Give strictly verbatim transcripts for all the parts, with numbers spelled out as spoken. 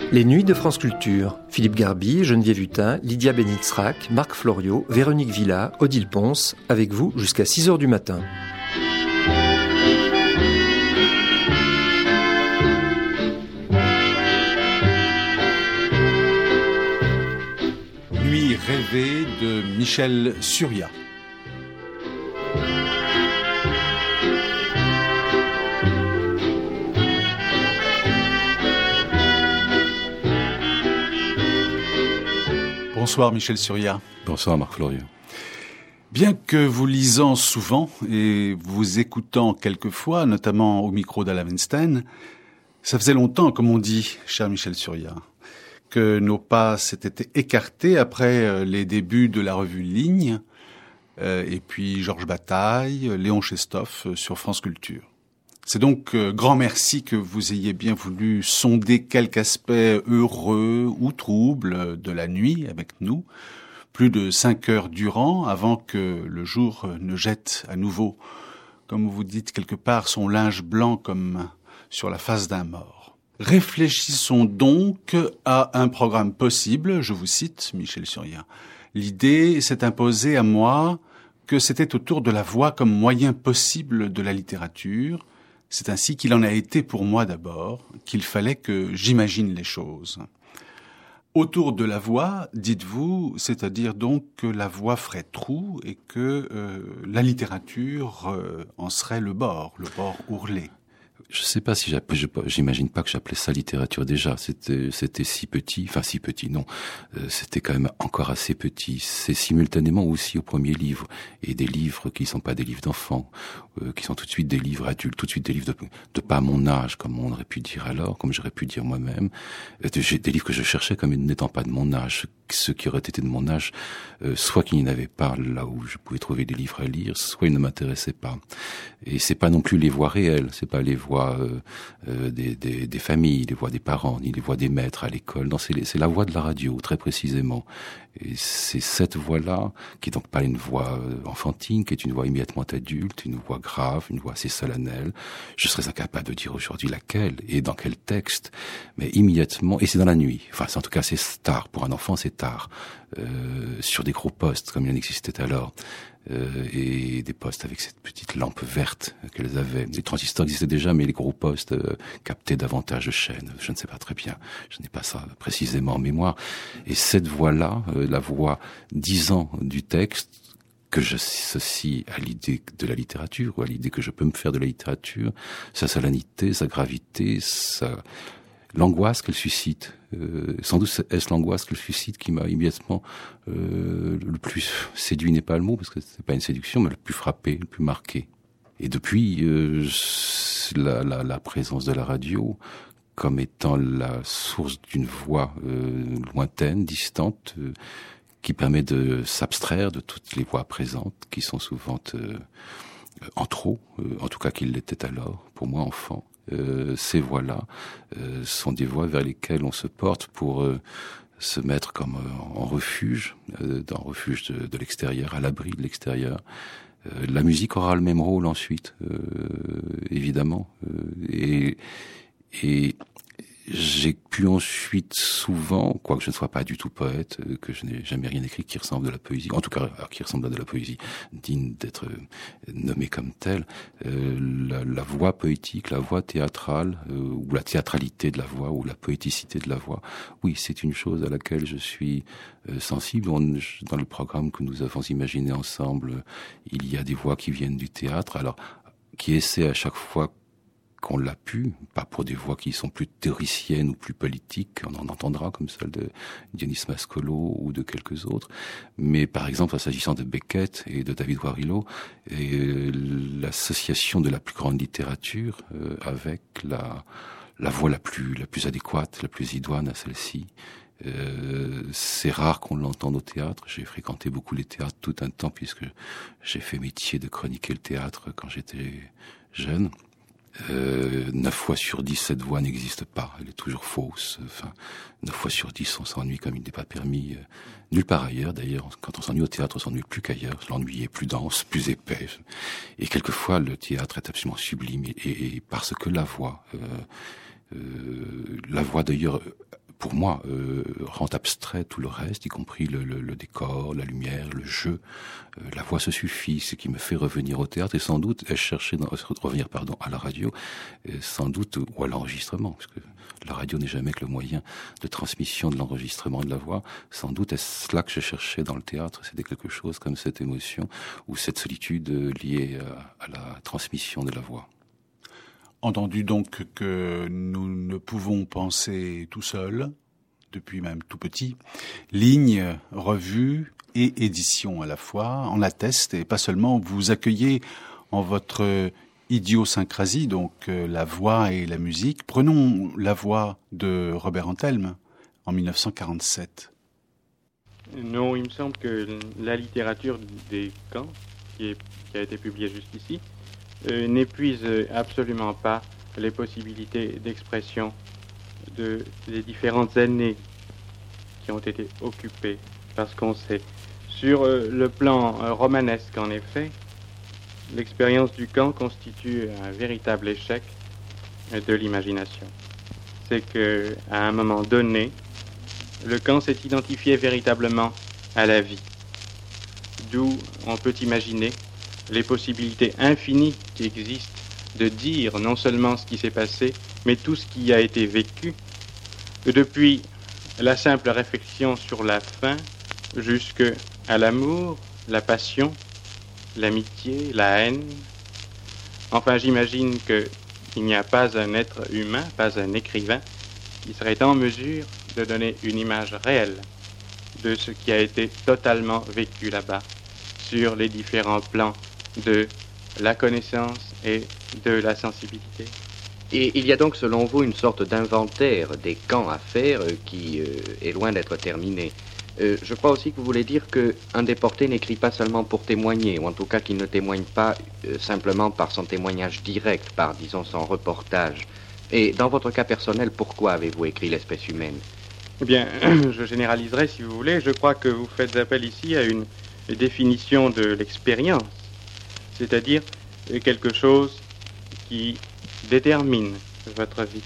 Les Nuits de France Culture. Philippe Garby, Geneviève Hutin, Lydia Benitzrak, Marc Floriot, Véronique Villa, Odile Ponce, avec vous jusqu'à six heures du matin. Nuit rêvée de Michel Surya. Bonsoir Michel Surya. Bonsoir Marc Floriot. Bien que vous lisant souvent et vous écoutant quelquefois, notamment au micro d'Alain Weinstein, ça faisait longtemps, comme on dit, cher Michel Surya, que nos pas s'étaient écartés après les débuts de la revue Ligne, euh, et puis Georges Bataille, Léon Chestov sur France Culture. C'est donc euh, grand merci que vous ayez bien voulu sonder quelque aspect heureux ou trouble de la nuit avec nous, plus de cinq heures durant, avant que le jour ne jette à nouveau, comme vous dites quelque part, son linge blanc comme sur la face d'un mort. Réfléchissons donc à un programme possible, je vous cite, Michel Surya. L'idée s'est imposée à moi que c'était autour de la voix comme moyen possible de la littérature. C'est ainsi qu'il en a été pour moi d'abord, qu'il fallait que j'imagine les choses. Autour de la voix, dites-vous, c'est-à-dire donc que la voix ferait trou et que euh, la littérature euh, en serait le bord, le bord ourlé. Je sais pas si j'appelle, j'imagine pas que j'appelais ça littérature déjà. C'était, c'était si petit, enfin si petit, non. Euh, c'était quand même encore assez petit. C'est simultanément aussi au premier livre et des livres qui sont pas des livres d'enfants, euh, qui sont tout de suite des livres adultes, tout de suite des livres de, de pas à mon âge, comme on aurait pu dire alors, comme j'aurais pu dire moi-même. Euh, des, des livres que je cherchais comme n'étant pas de mon âge, ceux qui auraient été de mon âge, euh, soit qu'il n'y en avait pas là où je pouvais trouver des livres à lire, soit ils ne m'intéressaient pas. Et c'est pas non plus les voix réelles, c'est pas les voix Euh, euh, des, des, des familles, les voix des parents, ni les voix des maîtres à l'école. Non, c'est, les, c'est la voix de la radio, très précisément. Et c'est cette voix-là, qui est donc pas une voix enfantine, qui est une voix immédiatement adulte, une voix grave, une voix assez solennelle. Je serais incapable de dire aujourd'hui laquelle et dans quel texte, mais immédiatement, et c'est dans la nuit. Enfin, c'est, en tout cas, c'est tard. Pour un enfant, c'est tard. Euh, sur des gros postes, comme il en existait alors. Euh, et des postes avec cette petite lampe verte qu'elles avaient. Les transistors existaient déjà, mais les gros postes euh, captaient davantage de chaînes. Je ne sais pas très bien. Je n'ai pas ça précisément en mémoire. Et cette voix-là, euh, la voix dix ans du texte, que j'associe à l'idée de la littérature, ou à l'idée que je peux me faire de la littérature, sa solennité, sa gravité, sa... l'angoisse qu'elle suscite. Euh, sans doute est-ce l'angoisse qu'elle suscite qui m'a immédiatement euh, le plus séduit, n'est pas le mot, parce que c'est pas une séduction, mais le plus frappé, le plus marqué. Et depuis, euh, la, la, la présence de la radio comme étant la source d'une voix euh, lointaine, distante, euh, qui permet de s'abstraire de toutes les voix présentes, qui sont souvent euh, en trop, euh, en tout cas qu'ils l'étaient alors, pour moi enfant. Euh, ces voix-là euh, sont des voix vers lesquelles on se porte pour euh, se mettre comme euh, en refuge, euh, dans refuge de, de l'extérieur, à l'abri de l'extérieur. Euh, la musique aura le même rôle ensuite, euh, évidemment. Euh, et, et j'ai pu ensuite souvent, quoique je ne sois pas du tout poète, que je n'ai jamais rien écrit qui ressemble à de la poésie, en tout cas qui ressemble à de la poésie, digne d'être nommée comme telle, euh, la, la voix poétique, la voix théâtrale, euh, ou la théâtralité de la voix, ou la poéticité de la voix, oui, c'est une chose à laquelle je suis euh, sensible. On, dans le programme que nous avons imaginé ensemble, il y a des voix qui viennent du théâtre, alors qui essaient à chaque fois qu'on l'a pu, pas pour des voix qui sont plus théoriciennes ou plus politiques, on en entendra comme celle de Dionys Mascolo ou de quelques autres, mais par exemple, s'agissant de Beckett et de David Warillo, et euh, l'association de la plus grande littérature euh, avec la, la voix la plus, la plus adéquate, la plus idoine à celle-ci. Euh, c'est rare qu'on l'entende au théâtre. J'ai fréquenté beaucoup les théâtres tout un temps puisque j'ai fait métier de chroniquer le théâtre quand j'étais jeune. Euh, neuf fois sur dix, cette voix n'existe pas. Elle est toujours fausse. Enfin, neuf fois sur dix, on s'ennuie comme il n'est pas permis. Euh, nulle part ailleurs, d'ailleurs. Quand on s'ennuie au théâtre, on s'ennuie plus qu'ailleurs. L'ennui est plus dense, plus épais. Et quelquefois, le théâtre est absolument sublime. Et, et, et parce que la voix, euh, euh, la voix d'ailleurs, pour moi, euh, rend abstrait tout le reste, y compris le, le, le décor, la lumière, le jeu. Euh, la voix se suffit, ce qui me fait revenir au théâtre et sans doute chercher, dans, revenir pardon, à la radio, sans doute, ou à l'enregistrement, parce que la radio n'est jamais que le moyen de transmission de l'enregistrement de la voix. Sans doute est-ce cela que je cherchais dans le théâtre, c'était quelque chose comme cette émotion ou cette solitude liée à, à la transmission de la voix. Entendu donc que nous ne pouvons penser tout seuls, depuis même tout petit, ligne, revue et édition à la fois en attestent, et pas seulement, vous accueillez en votre idiosyncrasie, donc euh, la voix et la musique. Prenons la voix de Robert Antelme en dix-neuf cent quarante-sept. Non, il me semble que la littérature des camps, qui, est, qui a été publiée jusqu'ici, euh, n'épuise absolument pas les possibilités d'expression de, des différentes années qui ont été occupées, parce qu'on sait. Sur euh, le plan euh, romanesque, en effet, l'expérience du camp constitue un véritable échec de l'imagination. C'est que, à un moment donné, le camp s'est identifié véritablement à la vie. D'où on peut imaginer les possibilités infinies qui existent de dire non seulement ce qui s'est passé, mais tout ce qui a été vécu, depuis la simple réflexion sur la fin jusqu'à l'amour, la passion, l'amitié, la haine. Enfin, j'imagine qu'il n'y a pas un être humain, pas un écrivain, qui serait en mesure de donner une image réelle de ce qui a été totalement vécu là-bas, sur les différents plans de la connaissance et de la sensibilité. Et il y a donc, selon vous, une sorte d'inventaire des camps à faire euh, qui euh, est loin d'être terminé. Euh, je crois aussi que vous voulez dire qu'un déporté n'écrit pas seulement pour témoigner, ou en tout cas qu'il ne témoigne pas euh, simplement par son témoignage direct, par, disons, son reportage. Et dans votre cas personnel, pourquoi avez-vous écrit l'espèce humaine ? Eh bien, je généraliserai si vous voulez. Je crois que vous faites appel ici à une définition de l'expérience, c'est-à-dire quelque chose qui détermine votre vie.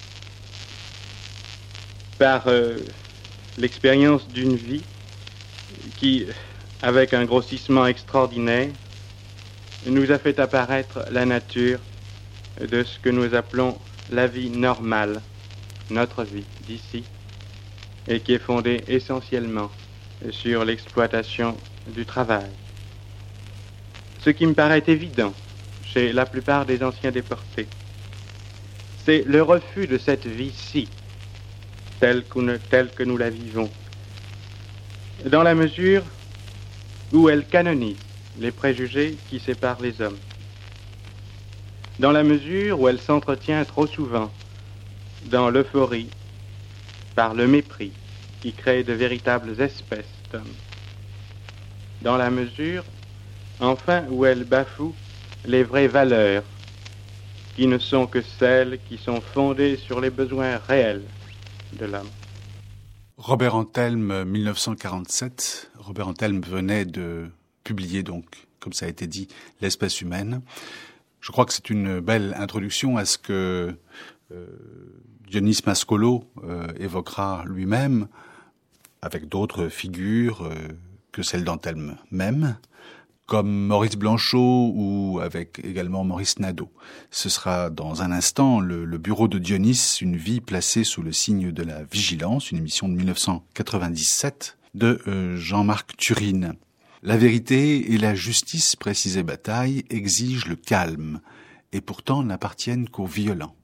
Par euh, l'expérience d'une vie qui, avec un grossissement extraordinaire, nous a fait apparaître la nature de ce que nous appelons la vie normale, notre vie d'ici, et qui est fondée essentiellement sur l'exploitation du travail. Ce qui me paraît évident chez la plupart des anciens déportés, c'est le refus de cette vie-ci, telle que, nous, telle que nous la vivons, dans la mesure où elle canonise les préjugés qui séparent les hommes, dans la mesure où elle s'entretient trop souvent dans l'euphorie par le mépris qui crée de véritables espèces d'hommes, dans la mesure, enfin, où elle bafoue les vraies valeurs qui ne sont que celles qui sont fondées sur les besoins réels de l'homme. Robert Antelme, dix-neuf cent quarante-sept. Robert Antelme venait de publier, donc, comme ça a été dit, L'espèce humaine. Je crois que c'est une belle introduction à ce que euh, Dionis Mascolo euh, évoquera lui-même, avec d'autres figures euh, que celle d'Antelme même, comme Maurice Blanchot ou avec également Maurice Nadeau. Ce sera dans un instant le, le bureau de Dionis, une vie placée sous le signe de la vigilance, une émission de dix-neuf cent quatre-vingt-dix-sept de euh, Jean-Marc Turine. La vérité et la justice, précisait Bataille, exigent le calme et pourtant n'appartiennent qu'aux violents.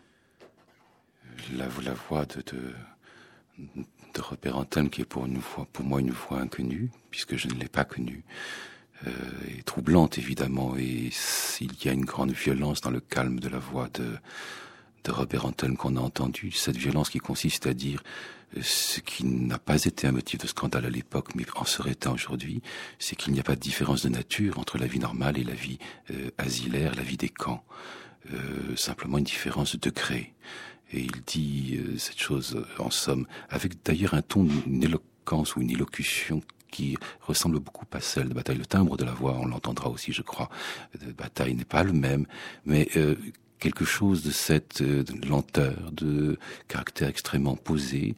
La, la voix de, de, de Robert Antelme, qui est pour, une voix, pour moi une voix inconnue, puisque je ne l'ai pas connue, euh, est troublante évidemment, et il y a une grande violence dans le calme de la voix de, de Robert Antelme qu'on a entendu, cette violence qui consiste à dire ce qui n'a pas été un motif de scandale à l'époque, mais en serait un aujourd'hui, c'est qu'il n'y a pas de différence de nature entre la vie normale et la vie euh, asilaire, la vie des camps. Euh, simplement une différence de degré. Et il dit euh, cette chose, euh, en somme, avec d'ailleurs un ton, une éloquence ou une élocution qui ressemble beaucoup à celle de Bataille. Le timbre de la voix, on l'entendra aussi, je crois, de Bataille n'est pas le même, mais euh, quelque chose de cette euh, de lenteur, de caractère extrêmement posé,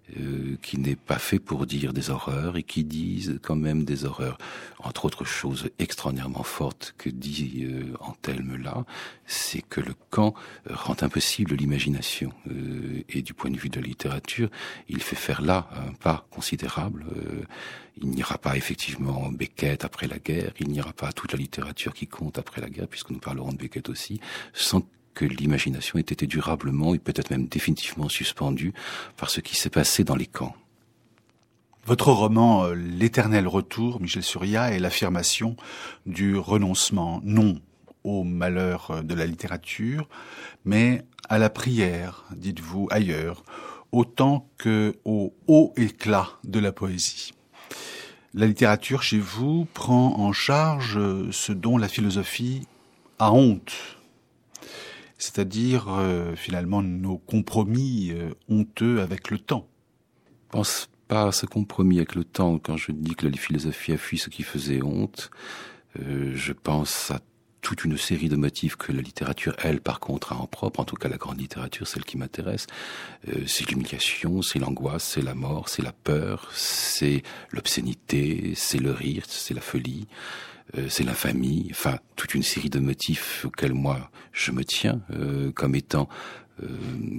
euh, qui n'est pas fait pour dire des horreurs et qui disent quand même des horreurs. Entre autres choses extraordinairement fortes que dit euh, Antelme là, c'est que le camp rend impossible l'imagination. Euh, et du point de vue de la littérature, il fait faire là un pas considérable. Euh, il n'y aura pas effectivement Beckett après la guerre, il n'y aura pas toute la littérature qui compte après la guerre, puisque nous parlerons de Beckett aussi, sans que l'imagination ait été durablement et peut-être même définitivement suspendue par ce qui s'est passé dans les camps. Votre roman euh, L'éternel retour, Michel Surya, est l'affirmation du renoncement, non au malheur de la littérature, mais à la prière, dites-vous, ailleurs, autant que au haut éclat de la poésie. La littérature, chez vous, prend en charge ce dont la philosophie a honte, c'est-à-dire euh, finalement nos compromis euh, honteux avec le temps. Je pense pas à ce compromis avec le temps. Quand je dis que la philosophie a fui ce qui faisait honte, euh, je pense à toute une série de motifs que la littérature, elle, par contre, a en propre, en tout cas la grande littérature, celle qui m'intéresse. Euh, c'est l'humiliation, c'est l'angoisse, c'est la mort, c'est la peur, c'est l'obscénité, c'est le rire, c'est la folie, euh, c'est l'infamie, enfin, toute une série de motifs auxquels moi, je me tiens, euh, comme étant euh,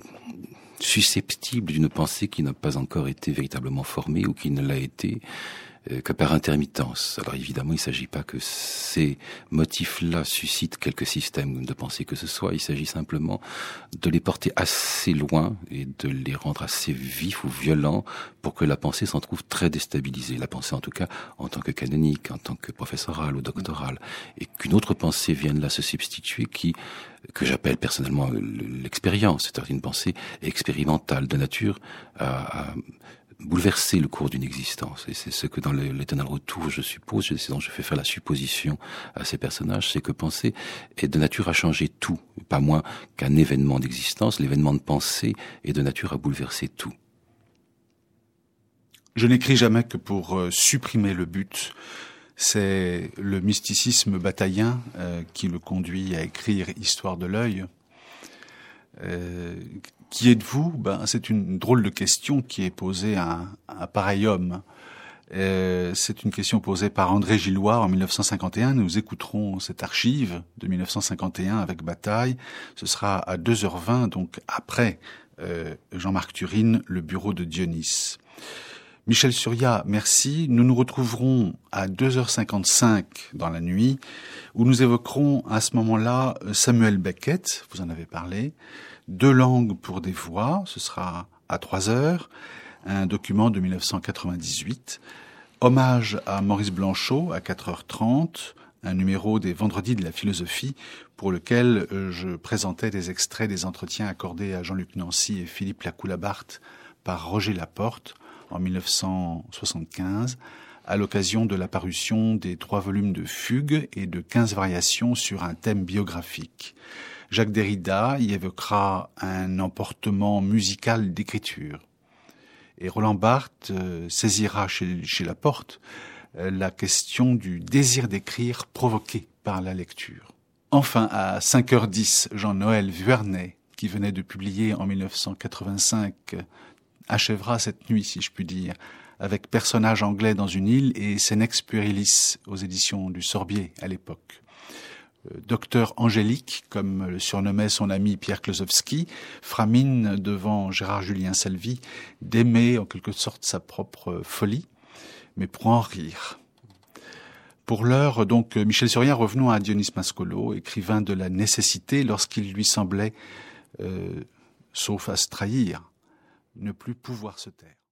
susceptible d'une pensée qui n'a pas encore été véritablement formée ou qui ne l'a été que par intermittence. Alors évidemment, il ne s'agit pas que ces motifs-là suscitent quelque système de pensée que ce soit, il s'agit simplement de les porter assez loin et de les rendre assez vifs ou violents pour que la pensée s'en trouve très déstabilisée. La pensée en tout cas en tant que canonique, en tant que professorale ou doctorale. Et qu'une autre pensée vienne là se substituer qui, que j'appelle personnellement l'expérience, c'est-à-dire une pensée expérimentale de nature à, à bouleverser le cours d'une existence. Et c'est ce que dans l'éternel retour, je suppose, c'est dont je fais faire la supposition à ces personnages, c'est que penser est de nature à changer tout, pas moins qu'un événement d'existence. L'événement de pensée est de nature à bouleverser tout. Je n'écris jamais que pour euh, supprimer le but. C'est le mysticisme bataillien euh, qui le conduit à écrire Histoire de l'œil. Euh, Qui êtes-vous ? Ben, c'est une drôle de question qui est posée à un, à un pareil homme. Euh, c'est une question posée par André Gillois en mille neuf cent cinquante et un. Nous écouterons cette archive de mille neuf cent cinquante et un avec Bataille. Ce sera à deux heures vingt, donc après euh, Jean-Marc Turine, le bureau de Dionys. Michel Surya, merci. Nous nous retrouverons à deux heures cinquante-cinq dans la nuit, où nous évoquerons à ce moment-là Samuel Beckett, vous en avez parlé, Deux langues pour des voix, ce sera à trois heures, un document de mille neuf cent quatre-vingt-dix-huit, hommage à Maurice Blanchot à quatre heures trente, un numéro des Vendredis de la philosophie pour lequel je présentais des extraits des entretiens accordés à Jean-Luc Nancy et Philippe Lacoue-Labarthe par Roger Laporte en mille neuf cent soixante-quinze, à l'occasion de la parution des trois volumes de Fugues et de quinze variations sur un thème biographique. Jacques Derrida y évoquera un emportement musical d'écriture. Et Roland Barthes euh, saisira chez, chez Laporte euh, la question du désir d'écrire provoqué par la lecture. Enfin, à cinq heures dix, Jean-Noël Vuarnet, qui venait de publier en mille neuf cent quatre-vingt-cinq, euh, achèvera cette nuit, si je puis dire, avec Personnage anglais dans une île et Senex Puerilis aux éditions du Sorbier à l'époque. Docteur Angélique, comme le surnommait son ami Pierre Klosowski, fera mine devant Gérard-Julien Salvi d'aimer en quelque sorte sa propre folie, mais pour en rire. Pour l'heure, donc, Michel Surya, revenons à Dionys Mascolo, écrivain de la nécessité lorsqu'il lui semblait, euh, sauf à se trahir, ne plus pouvoir se taire.